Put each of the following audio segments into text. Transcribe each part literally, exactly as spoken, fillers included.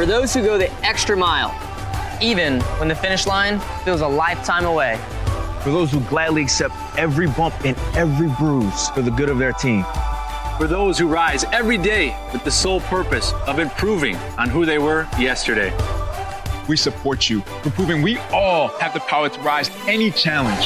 For those who go the extra mile, even when the finish line feels a lifetime away. For those who gladly accept every bump and every bruise for the good of their team. For those who rise every day with the sole purpose of improving on who they were yesterday. We support you for proving we all have the power to rise to any challenge.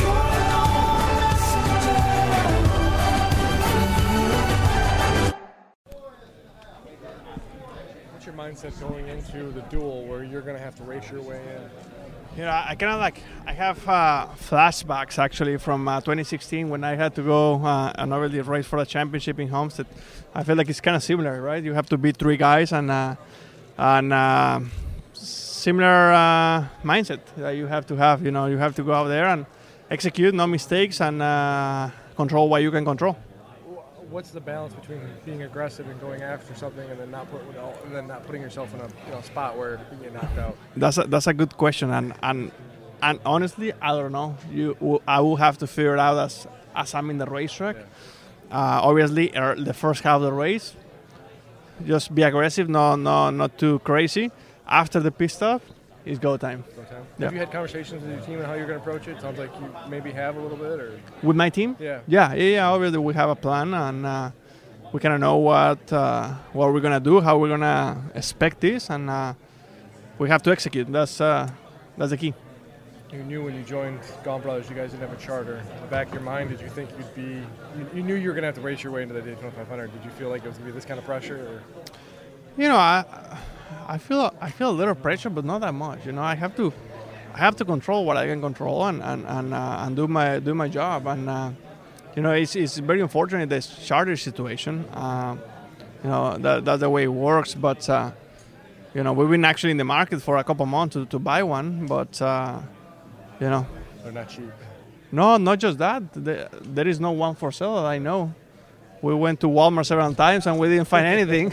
What's your mindset going into the duel where you're going to have to race your way in? You know, I kind of like, I have uh, flashbacks actually from uh, twenty sixteen when I had to go uh, and already race for a championship in Homestead. I feel like it's kind of similar, right? You have to beat three guys and uh, and uh, similar uh, mindset that you have to have. You know, you have to go out there and execute, no mistakes, and uh, control what you can control. What's the balance between being aggressive and going after something, and then not put, and then not putting yourself in a you know, spot where you get knocked out? That's a, that's a good question, and and and honestly, I don't know. You, I will have to figure it out as as I'm in the racetrack. Yeah. Uh, obviously, the first half of the race, just be aggressive, no, no, not too crazy. After the pit stop, it's go time. Go time. Yeah. Have you had conversations with your team on how you're going to approach it? Sounds like you maybe have a little bit, or with my team. Yeah. Yeah, yeah. yeah obviously, we have a plan, and uh, we kind of know what uh, what we're gonna do, how we're gonna expect this, and uh, we have to execute. That's uh, that's the key. You knew when you joined Gaunt Brothers, you guys didn't have a charter. In the back of your mind, did you think you'd be? You, you knew you were going to have to race your way into the Daytona five hundred. Did you feel like it was going to be this kind of pressure? Or? You know, I I feel I feel a little pressure, but not that much. You know, I have to I have to control what I can control and and and, uh, and do my do my job. And uh, you know, it's it's very unfortunate this charter situation. Uh, you know, that that's the way it works. But uh, you know, we've been actually in the market for a couple months to, to buy one, but. Uh, You know, they're not cheap. No, not just that. There is no one for sale that I know. We went to Walmart several times and we didn't find anything.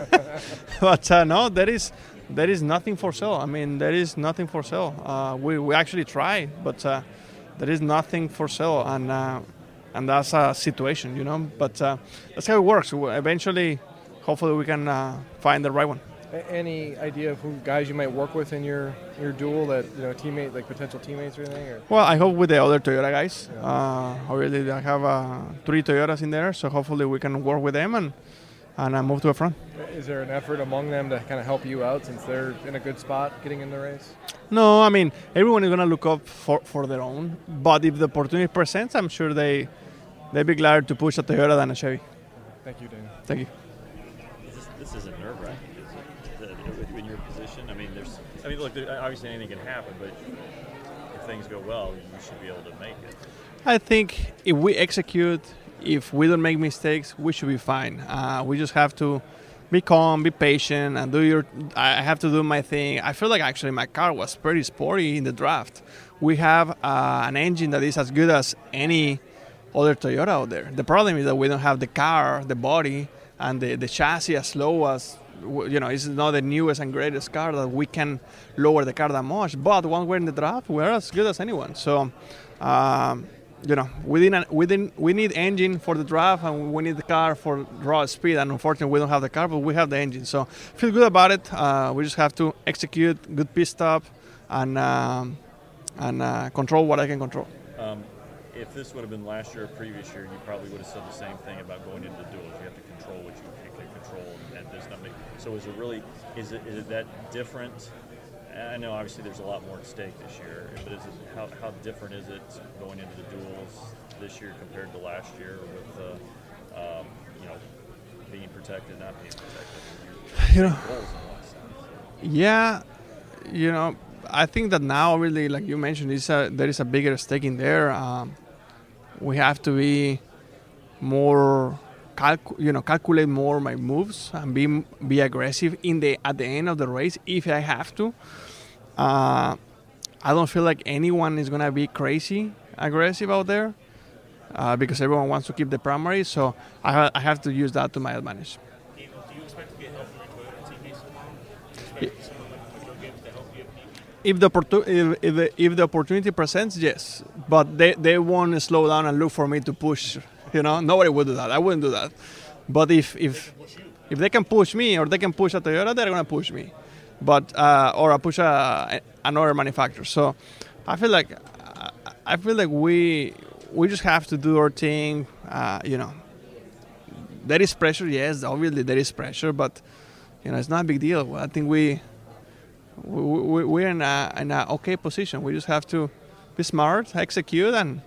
But uh, no, there is there is nothing for sale. I mean, there is nothing for sale. Uh, we we actually tried, but uh, there is nothing for sale, and uh, and that's a situation, you know. But uh, that's how it works. Eventually, hopefully, we can uh, find the right one. Any idea of who guys you might work with in your, your duel, that you know, teammate, like potential teammates or anything? Or? Well, I hope with the other Toyota guys. Yeah. Uh, already I have uh, three Toyotas in there, so hopefully we can work with them and and uh, move to the front. Is there an effort among them to kind of help you out since they're in a good spot getting in the race? No, I mean everyone is going to look up for, for their own. But if the opportunity presents, I'm sure they they'd be glad to push a Toyota than a Chevy. Thank you, Daniel. Thank you. This, this isn't nerve-wracking. In your position, I mean, there's, I mean, look, obviously anything can happen, but if things go well, you should be able to make it. I think if we execute, if we don't make mistakes, we should be fine. Uh, we just have to be calm, be patient, and do your. I have to do my thing. I feel like actually my car was pretty sporty in the draft. We have uh, an engine that is as good as any other Toyota out there. The problem is that we don't have the car, the body, and the, the chassis as low as. You know, it's not the newest and greatest car that we can lower the car that much. But once we're in the draft, we're as good as anyone. So, um, you know, we didn't, we didn't, we need engine for the draft, and we need the car for raw speed. And unfortunately, we don't have the car, but we have the engine. So, feel good about it. Uh, we just have to execute good pit stop and um, and uh, control what I can control. Um, if this would have been last year or previous year, you probably would have said the same thing about going into the duels. You have to control what you can control, and there's nothing. So is it really, is it is it that different? I know obviously there's a lot more at stake this year, but is it, how, how different is it going into the duels this year compared to last year with, uh, um, you know, being protected, not being protected? You know, yeah, you know, I think that now really, like you mentioned, is a, there is a bigger stake in there. Um, we have to be more... Calcu- you know, calculate more my moves and be be aggressive in the at the end of the race if I have to. Uh, I don't feel like anyone is gonna be crazy aggressive out there uh, because everyone wants to keep the primary. So I, ha- I have to use that to my advantage. Do you expect to get help from your Toyota teammates? Do you expect someone like Joe Gibbs to help you? If the, opportu- if, if, the, if the opportunity presents, yes, but they, they won't slow down and look for me to push. You know, nobody would do that. I wouldn't do that. But if if If they can push me or they can push a Toyota, they're gonna push me, but uh, or I push a, another manufacturer. So I feel like I feel like we we just have to do our thing. Uh, you know, there is pressure. Yes, obviously there is pressure, but you know it's not a big deal. I think we. We, we, we're in a in a okay position. We just have to be smart, execute, and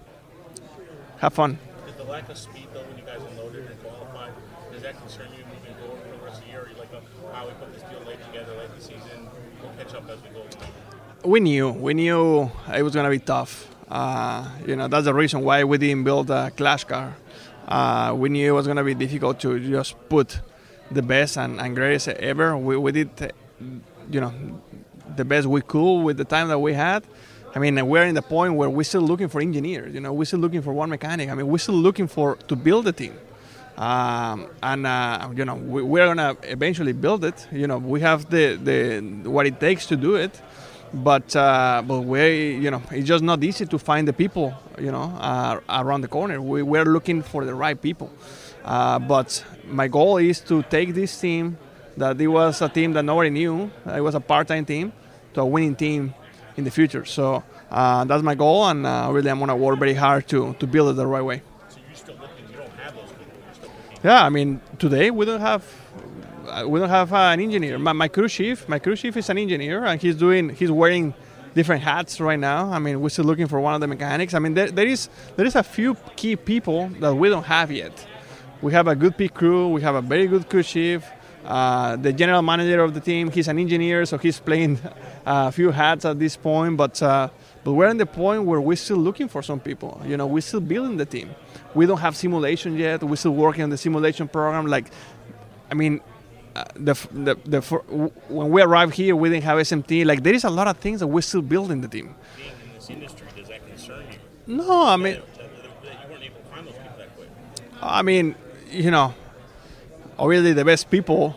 have fun. Did the lack of speed, though, when you guys unloaded and qualified, does that concern you moving forward for the rest of the year? Or are you like, oh, how we put this deal late together, late in the season, we'll catch up as we go? We knew. We knew it was going to be tough. Uh, you know, that's the reason why we didn't build a Clash car. Uh, we knew it was going to be difficult to just put the best and, and greatest ever. We, we did, you know, the best we could with the time that we had. I mean, we're in the point where we're still looking for engineers. You know, we're still looking for one mechanic. I mean, we're still looking for to build the team, um, and uh, you know, we, we're gonna eventually build it. You know, we have the, the what it takes to do it, but uh, but we, you know, it's just not easy to find the people. You know, uh, around the corner. We we're looking for the right people, uh, but my goal is to take this team. That it was a team that nobody knew. It was a part-time team to a winning team in the future. So uh, that's my goal, and uh, really I'm going to work very hard to, to build it the right way. So you're still looking, you don't have those people, you're still looking. Yeah, I mean, today we don't have uh, we don't have uh, an engineer. My, my crew chief, my crew chief is an engineer, and he's doing he's wearing different hats right now. I mean, we're still looking for one of the mechanics. I mean, there, there is there is a few key people that we don't have yet. We have a good pit crew. We have a very good crew chief. Uh, the general manager of the team, he's an engineer, so he's playing a few hats at this point. But uh, but we're in the point where we're still looking for some people. You know, we're still building the team. We don't have simulation yet. We're still working on the simulation program. Like, I mean, uh, the the the for, when we arrived here, we didn't have S M T. Like, there is a lot of things that we're still building the team. Being in this industry, does that concern you? No, I mean, That, that, that you weren't able to find those people that quick. I mean, you know. Obviously, the best people,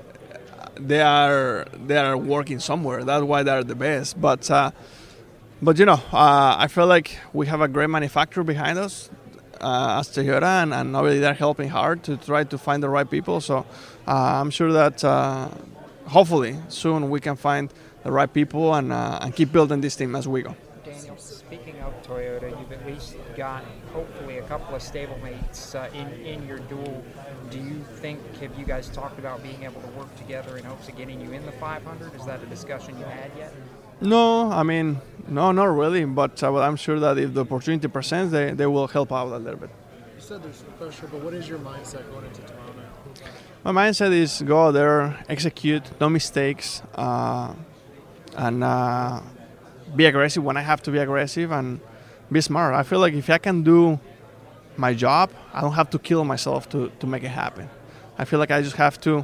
they are they are working somewhere. That's why they are the best. But uh, but you know, uh, I feel like we have a great manufacturer behind us, uh, as Toyota, and, and obviously they're helping hard to try to find the right people. So uh, I'm sure that uh, hopefully soon we can find the right people and uh, and keep building this team as we go. Daniel, speaking of Toyota, you've at least got hopefully a couple of stablemates uh, in, in your duel. Do you think, have you guys talked about being able to work together in hopes of getting you in the five hundred? Is that a discussion you had yet? No, I mean, no, not really. But uh, I'm sure that if the opportunity presents, they, they will help out a little bit. You said there's pressure, but what is your mindset going into Toronto? My mindset is go out there, execute, no mistakes, uh, and uh, be aggressive when I have to be aggressive, and be smart. I feel like if I can do my job, I don't have to kill myself to, to make it happen. I feel like I just have to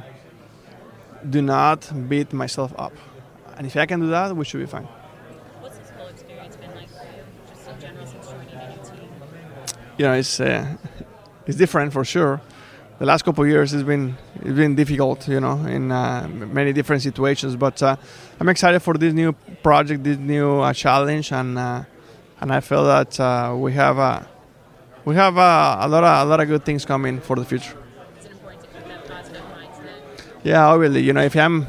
do not beat myself up. And if I can do that, we should be fine. What's this whole experience been like for you, just in general, since joining a new team? You know, it's uh, it's different for sure. The last couple of years has been it's been difficult, you know, in uh, many different situations. But uh, I'm excited for this new project, this new uh, challenge, and uh, and I feel that uh, we have uh, we have uh, a lot of a lot of good things coming for the future. Is it important to keep that positive mindset? Yeah, obviously, you know, if I'm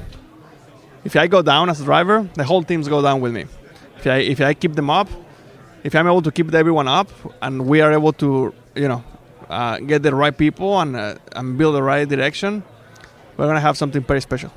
if I go down as a driver, the whole teams go down with me. If I if I keep them up, if I'm able to keep everyone up, and we are able to, you know, uh, get the right people and uh, and build the right direction, we're gonna have something pretty special.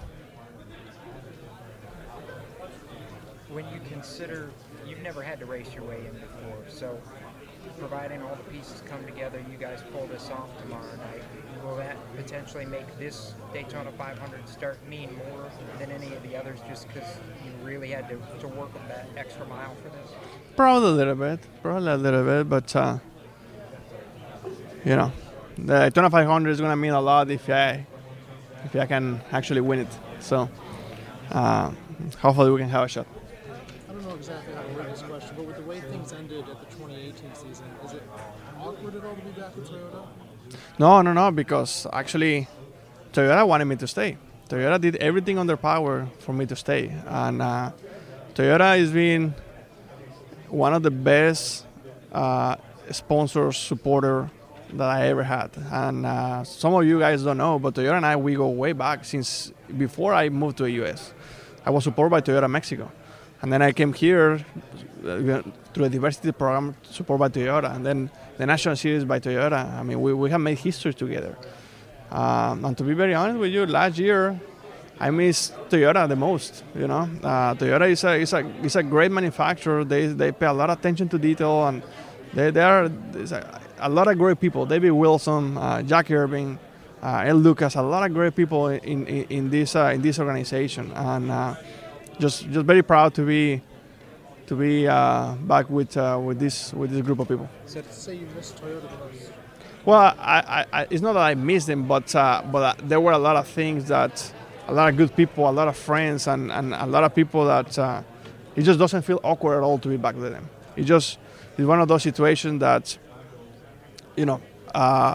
When you consider, you've never had to race your way in before, so providing all the pieces come together, you guys pull this off tomorrow night. Will that potentially make this Daytona five hundred start mean more than any of the others, just because you really had to, to work with that extra mile for this? Probably a little bit, probably a little bit, but uh, you know, the Daytona five hundred is going to mean a lot if I if I can actually win it. So uh, hopefully we can have a shot. I don't know exactly how to word this question, but with the way things ended at the twenty eighteen season, is it awkward at all to be back at Toyota? No, no, no, because actually Toyota wanted me to stay. Toyota did everything on their power for me to stay. And uh, Toyota has been one of the best uh, sponsors, supporter that I ever had. And uh, some of you guys don't know, but Toyota and I, we go way back since before I moved to the U S. I was supported by Toyota Mexico. And then I came here uh, through a diversity program supported by Toyota. And then the National Series by Toyota. I mean, we, we have made history together. Um, and to be very honest with you, last year, I miss Toyota the most. You know, uh, Toyota is a is a is a great manufacturer. They they pay a lot of attention to detail, and they they are a, a lot of great people. David Wilson, uh, Jack Irving, uh, El Lucas, a lot of great people in in, in this uh, in this organization, and uh, just just very proud to be to be uh, back with uh, with this with this group of people. So to say you miss Toyota the most. Well, I, I, it's not that I miss them, but uh, but uh, there were a lot of things that. A lot of good people, a lot of friends, and, and a lot of people that uh, it just doesn't feel awkward at all to be back with them. It just is one of those situations that, you know, uh,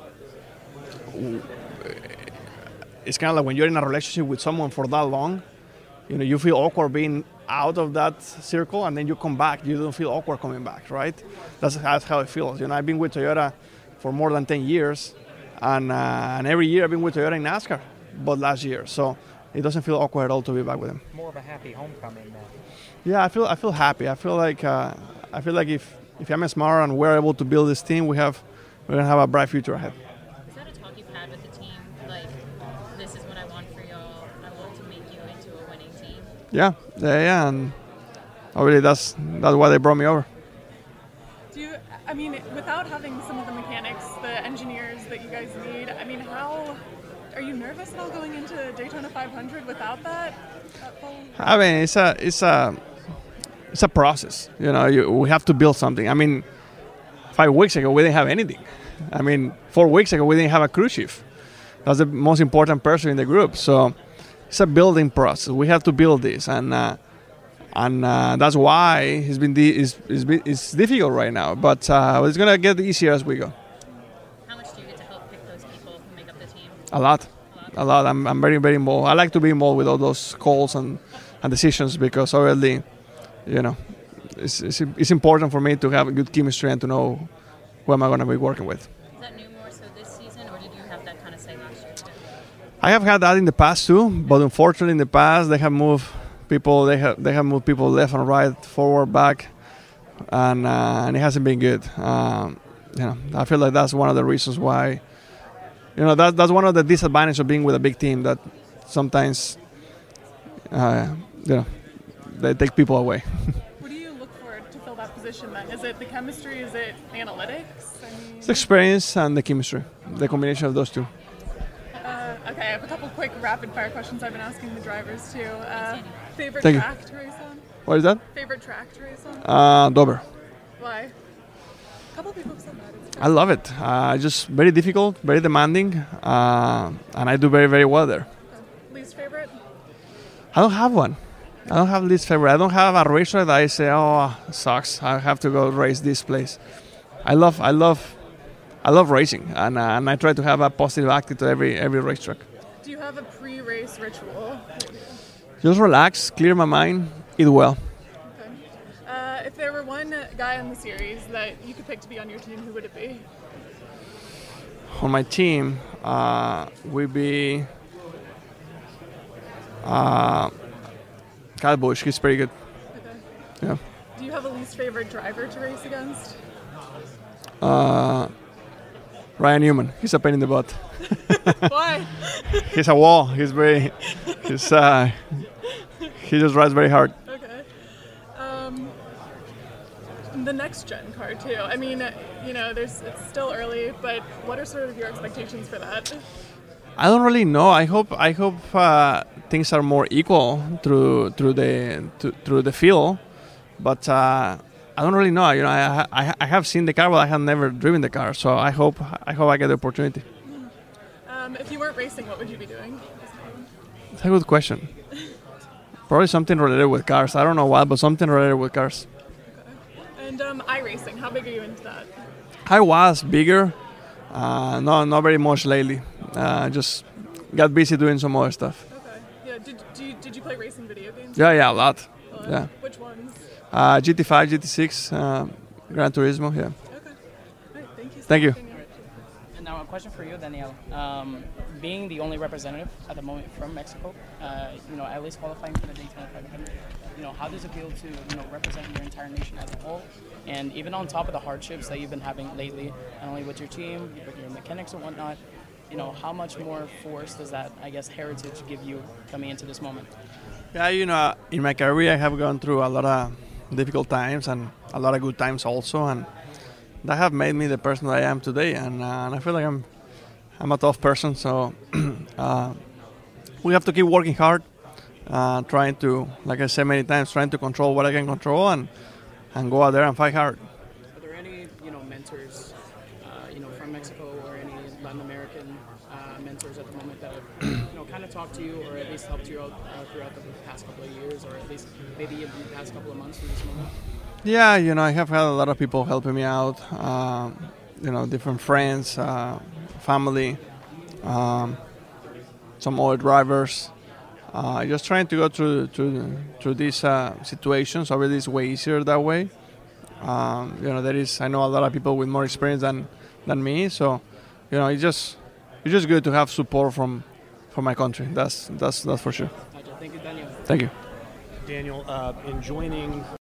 it's kind of like when you're in a relationship with someone for that long, you know, you feel awkward being out of that circle, and then you come back. You don't feel awkward coming back, right? That's, that's how it feels. You know, I've been with Toyota for more than ten years, and uh, and every year I've been with Toyota in NASCAR. But last year, so it doesn't feel awkward at all to be back with him. More of a happy homecoming now. Yeah, I feel I feel happy. I feel like uh, I feel like if if I'm smart and we're able to build this team, we have we're gonna have a bright future ahead. Is that a talk you've had with the team? Like, this is what I want for y'all. I want to make you into a winning team. Yeah, yeah, yeah, and obviously that's that's why they brought me over. Do you? I mean, without having some of the mechanics, the engineers that you guys need, I mean, how? Are you nervous at all going into Daytona five hundred without that? that full... I mean, it's a it's a it's a process. You know, you, we have to build something. I mean, five weeks ago we didn't have anything. I mean, four weeks ago we didn't have a crew chief. That's the most important person in the group. So it's a building process. We have to build this, and uh, and uh, that's why it's been di- it's, it's, been, it's difficult right now. But uh, it's gonna get easier as we go. A lot, a lot. I'm, I'm very, very involved. I like to be involved with all those calls and, and decisions because obviously, you know, it's, it's it's important for me to have a good chemistry and to know who am I going to be working with. Is that new more so this season, or did you have that kind of say last year? I have had that in the past too, but unfortunately in the past they have moved people. They have they have moved people left and right, forward, back, and uh, and it hasn't been good. Um, you know, I feel like that's one of the reasons why. You know, that, that's one of the disadvantages of being with a big team, that sometimes, uh, you know, they take people away. What do you look for to fill that position then? Is it the chemistry? Is it analytics? I mean... It's the experience and the chemistry, the combination of those two. Uh, okay, I have a couple quick rapid-fire questions I've been asking the drivers too. Uh, favorite Thank track you. to race on? What is that? Favorite track to race on? Uh, Dover. Why? A couple people have said that. I love it. Uh, just very difficult, very demanding, uh, and I do very, very well there. Least favorite? I don't have one. I don't have least favorite. I don't have a racer that I say, oh, sucks. I have to go race this place. I love, I love, I love racing, and uh, and I try to have a positive attitude to every every racetrack. Do you have a pre-race ritual? Just relax, clear my mind, eat well. Uh, if there were one guy on the series that you could pick to be on your team, who would it be? On my team, uh, would be uh, Kyle Busch. He's pretty good. Okay. Yeah. Do you have a least favorite driver to race against? Uh, Ryan Newman. He's a pain in the butt. Why? He's a wall. He's very. He's uh, he just rides very hard. Okay. Um, the next gen car too. I mean, you know, there's it's still early, but what are sort of your expectations for that? I don't really know. I hope I hope uh, things are more equal through through the to, through the field, but uh, I don't really know. You know, I, I I have seen the car, but I have never driven the car. So I hope I hope I get the opportunity. Um, if you weren't racing, what would you be doing? That's a good question. Probably something related with cars. I don't know what, but something related with cars. Okay. And um, iRacing, how big are you into that? I was bigger. Uh, no, not very much lately. Uh, just got busy doing some other stuff. Okay. Yeah. Did, did you did you play racing video games? Yeah, yeah, a lot. Uh, Yeah. Which ones? Uh, G T five, G T six, uh, Gran Turismo. Yeah. Okay. All right. Thank you. So Thank much, you. Daniel. question for you, Daniel. Um, being the only representative at the moment from Mexico, uh, you know, at least qualifying for the Daytona five hundred, you know, how does it feel to, you know, represent your entire nation as a whole? And even on top of the hardships that you've been having lately, not only with your team, with your mechanics and whatnot, you know, how much more force does that, I guess, heritage give you coming into this moment? Yeah, you know, in my career I have gone through a lot of difficult times and a lot of good times also, and that have made me the person that I am today. And, uh, and I feel like I'm I'm a tough person, so uh, we have to keep working hard, uh, trying to, like I said many times, trying to control what I can control and and go out there and fight hard. Are there any, you know, mentors, uh, you know, from Mexico or any Latin American uh, mentors at the moment that have, you know, kind of talked to you or at least helped you out uh, throughout the past couple of years, or at least maybe in the past couple of months in this moment? Yeah, you know, I have had a lot of people helping me out, um, you know, different friends, uh, family, um, some other drivers. Uh, just trying to go through through, through these uh, situations. Obviously, it's way easier that way. Um, you know, there is, I know a lot of people with more experience than, than me, so, you know, it's just it's just good to have support from from my country. That's that's that's for sure. Thank you, Daniel. Thank you. Daniel, uh, in joining